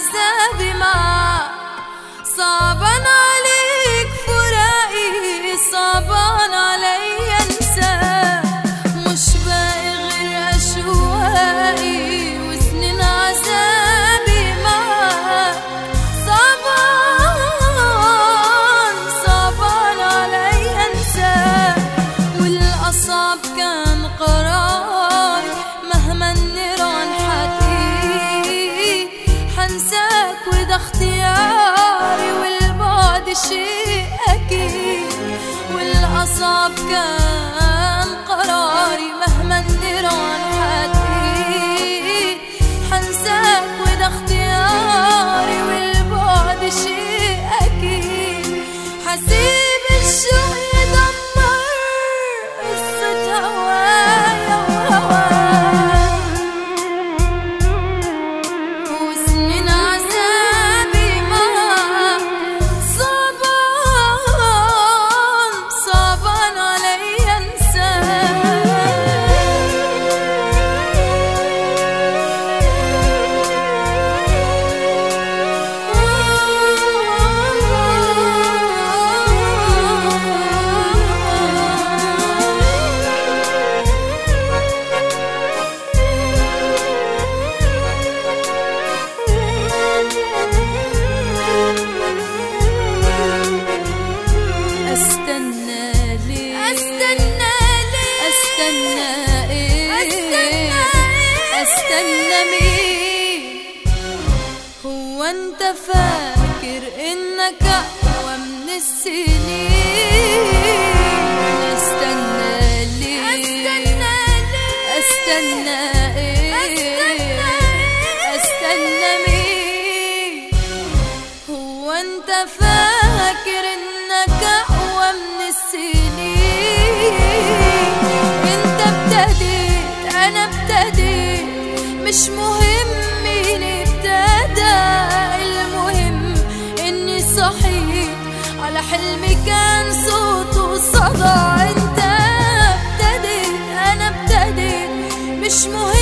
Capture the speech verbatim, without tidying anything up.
عذابي معك. صعبان عليك فراقي، صعبان علي انساك، مش باقي غير اشواقي وسنين عذابي معك. صعبان صعبان علي انساك، والاصعب كان قراري مهما النيران حتقيل حنساك وده اختياري، والبعد شيء أكيد. والأصعب كان قراري مهما النيران حتقيل حنساك وده اختياري، والبعد شيء أكيد. حسيب الشوق يدمر قصة هوايا وهواك، وسنين عذابي معك. صعبان صعبان علي استنى ليه استنى ليه استنى ايه استنى ايه استنى مين؟ هو انت فاكر انك اقوى من السنين؟ استنى ليه استنى ليه استنى ايه استنى مين؟ هو انت فاكر انك اقوى من السنين؟ انت ابتديت انا ابتديت، مش مهم مين ابتدى، المهم اني صحيت على حلمي كان صوته صدى. انت ابتديت انا ابتديت، مش مهم